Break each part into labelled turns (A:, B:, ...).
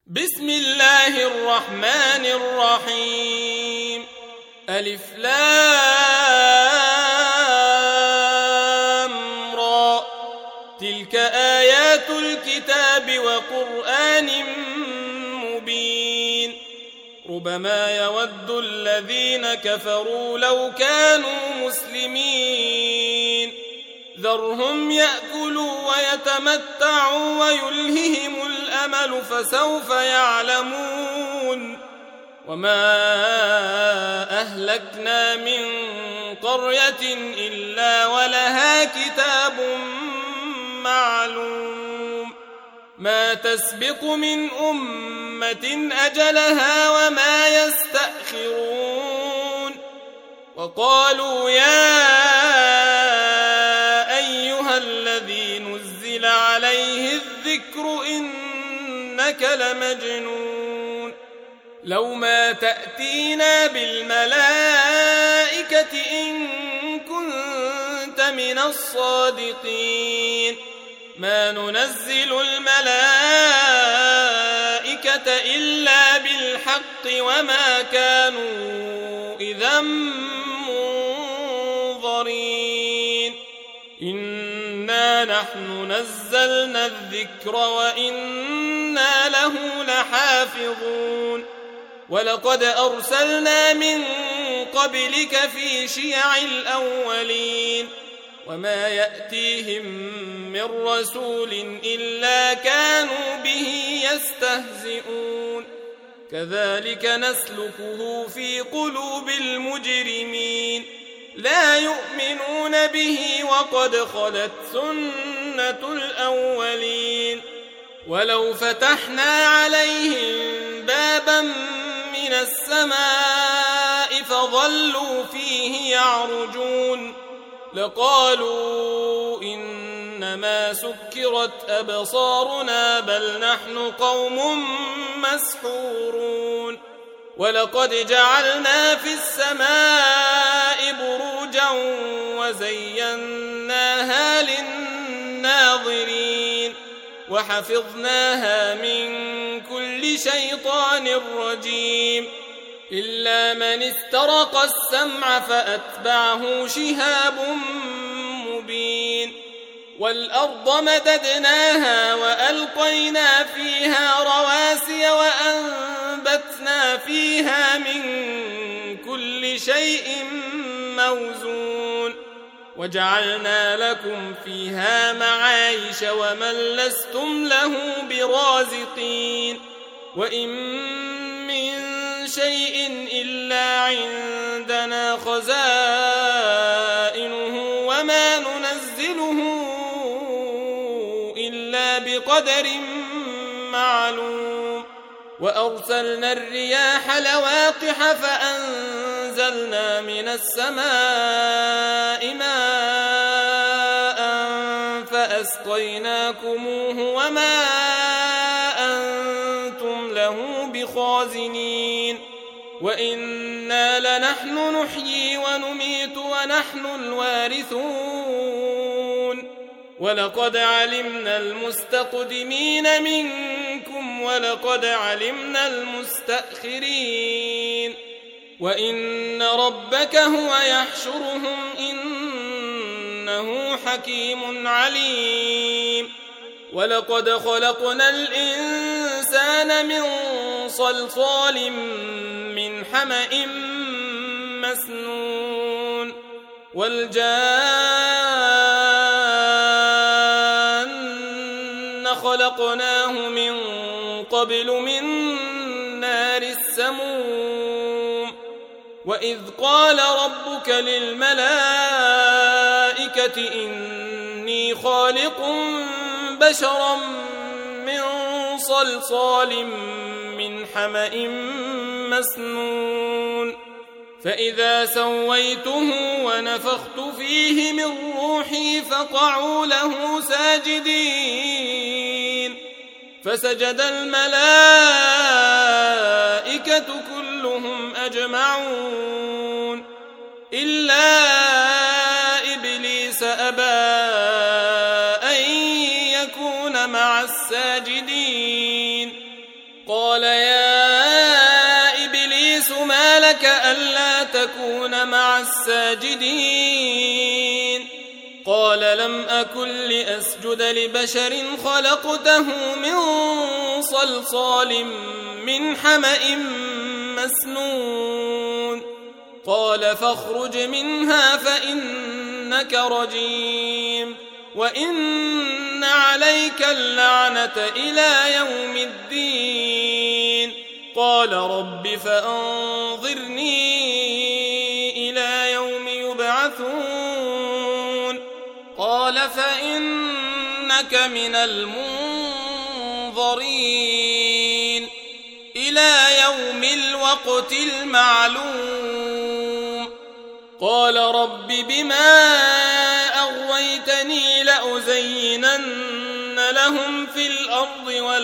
A: بسم الله الرحمن الرحيم. ألف لام را. تلك آيات الكتاب وقرآن مبين. ربما يود الذين كفروا لو كانوا مسلمين. ذرهم يأكلوا ويتمتعوا ويلههم الأمل فسوف يعلمون. وما أهلكنا من قرية إلا ولها كتاب معلوم. ما تسبق من أمة أجلها وما يستأخرون. وقالوا يا الذي نزل عليه الذكر إنك لمجنون. لو ما تأتينا بالملائكة إن كنت من الصادقين. ما ننزل الملائكة إلا بالحق وما كانوا إذا منظرين. إنا نحن نزلنا الذكر وإنا له لحافظون. ولقد أرسلنا من قبلك في شيع الأولين. وما يأتيهم من رسول إلا كانوا به يستهزئون. كذلك نسلكه في قلوب المجرمين. لا يؤمنون به وقد خلت سنة الأولين. ولو فتحنا عليهم بابا من السماء فظلوا فيه يعرجون لقالوا إنما سكرت أبصارنا بل نحن قوم مسحورون. ولقد جعلنا في السماء بروجا وزيناها للناظرين وحفظناها من كل شيطان رجيم إلا من استرق السمع فأتبعه شهاب مبين. والأرض مددناها وألقينا فيها رواسي وأنبتنا فيها من كل شيء موزون. وجعلنا لكم فيها معايش ومن لستم له برازقين. وإن من شيء إلا عندنا خزائنه وما ننزله إلا بقدر معلوم. وأرسلنا الرياح لواقح فأنزلنا من السماء ماء فأسقيناكموه وما أنتم له بخازنين. وإنا لنحن نحيي ونميت ونحن الوارثون. ولقد علمنا المستقدمين منكم ولقد علمنا المستأخرين. وإن ربك هو يحشرهم إنه حكيم عليم. ولقد خلقنا الإنسان من صلصال من حمأ مسنون. والجان خلقناه من قبل من نار السموم. وإذ قال ربك للملائكة إني خالق بشرا من صلصال من حمأ مسنون. فإذا سويته ونفخت فيه من روحي فقعوا له ساجدين. فسجد الملائكة كلهم أجمعون إلا إبليس أبى أن يكون مع الساجدين. قال يا إبليس ما لك ألا تكون مع الساجدين قال لم أكن لأسجد لبشر خلقته من صلصال من حمأ مسنون قال فاخرج منها فإنك رجيم وإن عليك اللعنة إلى يوم الدين قال رب فأنظرني إلى يوم يبعثون قال فإنك من المنظرين إلى يوم الوقت المعلوم قال رب بما أغويتني لأزينن لهم في الأرض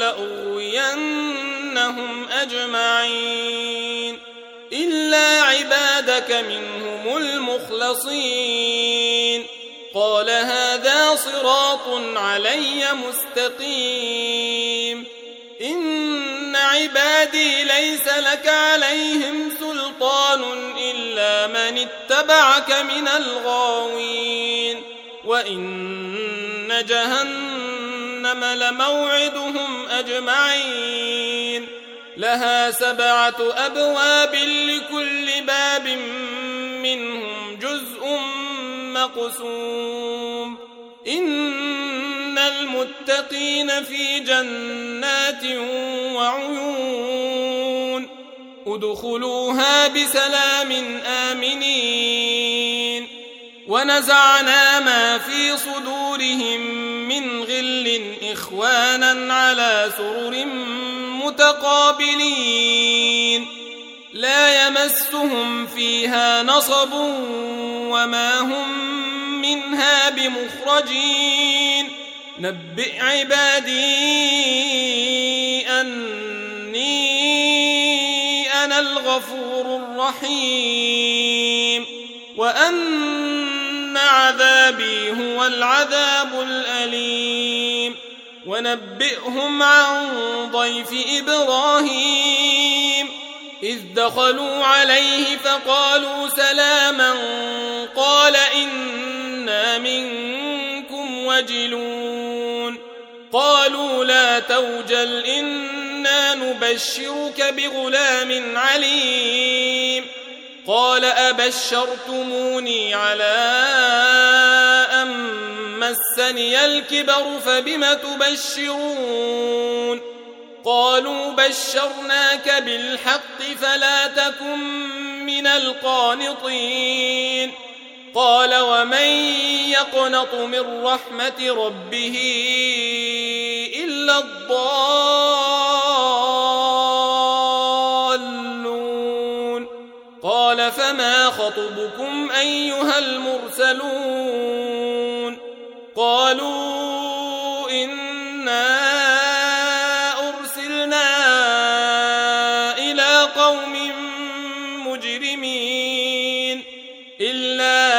A: ولأغوينهم أجمعين إلا عبادك منهم المخلصين قال هذا صراط علي مستقيم إن عبادي ليس لك عليهم سلطان إلا من اتبعك من الغاوين وإن جهنم لموعدهم أجمعين لها 7 أبواب لكل باب منهم جزء مقسوم إن المتقين في جنات وعيون ادخلوها بسلام آمنين ونزعنا ما في صدورهم من غل إخوانا على سرر متقابلين لا يمسهم فيها نصب وما هم منها بمخرجين نبئ عبادي أني أنا الغفور الرحيم وأن عذابي هو العذاب الأليم ونبئهم عن ضيف إبراهيم إذ دخلوا عليه فقالوا سلاما قال إنا منكم وجلون قالوا لا توجل إنا نبشرك بغلام عليم قال أبشرتموني على أن مسني الكبر فبم تبشرون قالوا بشرناك بالحق فلا تكن من القانطين قال ومن يقنط من رحمة ربه إلا الضالون قال فما خطبكم أيها المرسلون قالوا إنا أرسلنا إلى قوم مجرمين إلا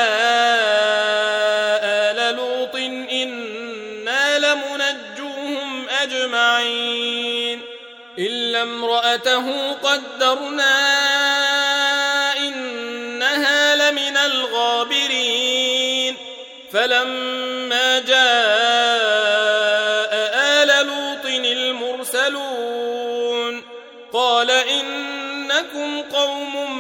A: آل لوط إنا لمنجوهم أجمعين إلا امرأته قدرنا إنها لمن الغابرين فلما جاء آل لوط المرسلون قال إنكم قوم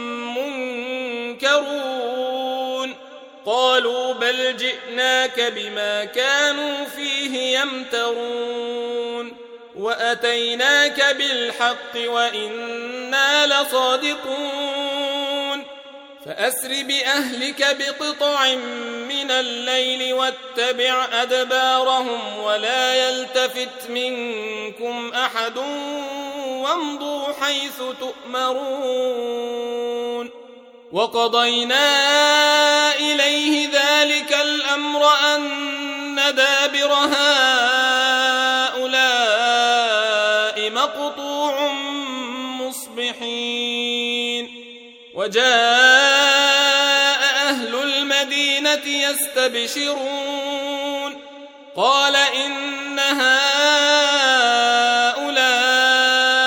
A: منكرون قالوا بل جئناك بما كانوا فيه يمترون وأتيناك بالحق وإنا لصادقون فأسر بأهلك بقطع من الليل واتبع أدبارهم ولا يلتفت منكم أحد وامضوا حيث تؤمرون وقضينا إليه ذلك الأمر أن دابر هؤلاء مقطوع مصبحين وجاء أهل المدينة يستبشرون قال إن هؤلاء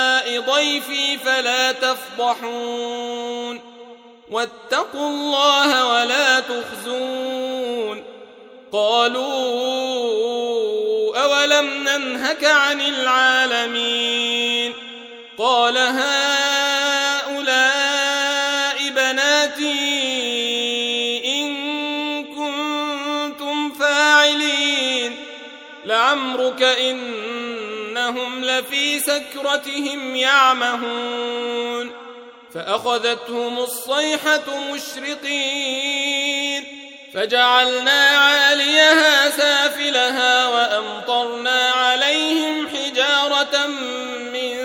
A: ضيفي فلا تفضحون واتقوا الله ولا تخزون قالوا أولم ننهك عن العالمين قال هؤلاء بناتي إن كنتم فاعلين لعمرك إنهم لفي سكرتهم يعمهون فأخذتهم الصيحة مشرقين فجعلنا عاليها سافلها وأمطرنا عليهم حجارة من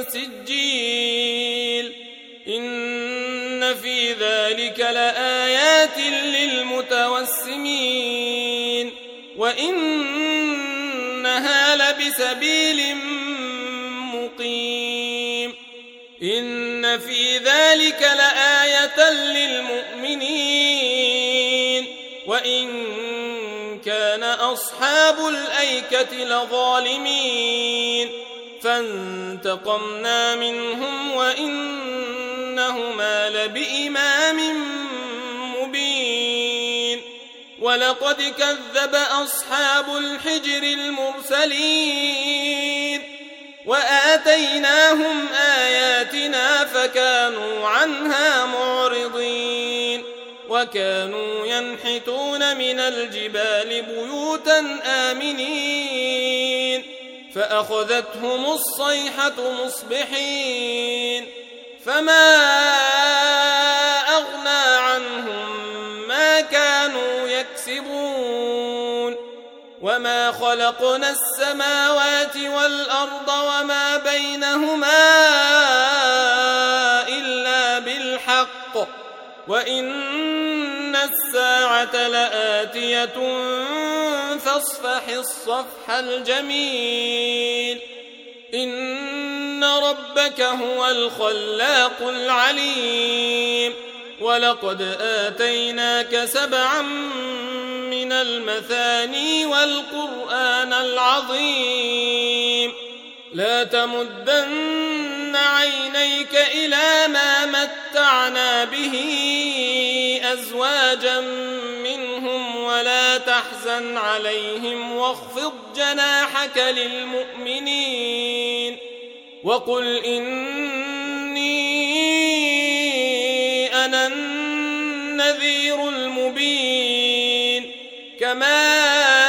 A: سجيل إن في ذلك لآيات للمتوسمين وإنها لبسبيل مقيم إن في ذلك لآية للمؤمنين وإن كان أصحاب الأيكة لظالمين فانتقمنا منهم وإنهما لبإمام مبين ولقد كذب أصحاب الحجر المرسلين وآتيناهم آياتنا فكانوا عنها معرضين وكانوا ينحتون من الجبال بيوتا آمنين فأخذتهم الصيحة مصبحين فما أغنى عنهم ما كانوا يكسبون وما خلقنا السماوات والأرض وما بينهما إلا بالحق وإن الساعة لآتية فاصفح الصفح الجميل إن ربك هو الخلاق العليم ولقد آتيناك 7 من المثاني والقرآن العظيم لا تمدن عينيك إلى ما متعنا به أزواجا منهم ولا تحزن عليهم واخفض جناحك للمؤمنين وقل إني أنا النذير المبين كما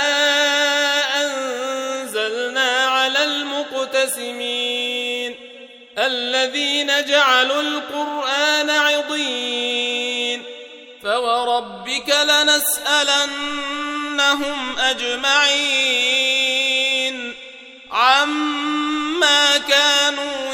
A: أنزلنا على المقتسمين الذين جعلوا القرآن عضين فوربك لنسألنهم أجمعين عما كانوا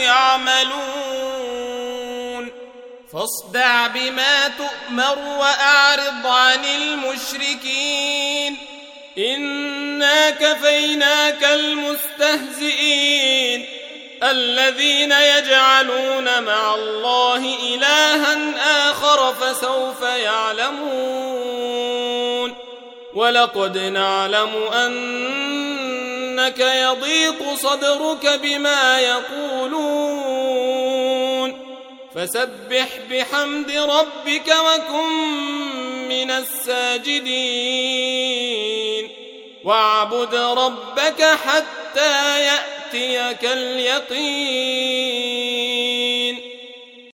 A: يعملون فاصدع بما تؤمر وأعرض عن المشركين إنا كفيناك المستهزئين الذين يجعلون مع الله إلها آخر فسوف يعلمون ولقد نعلم أنك يضيق صدرك بما يقولون فسبح بحمد ربك وكن من الساجدين واعبد ربك حتى يأتيك اليقين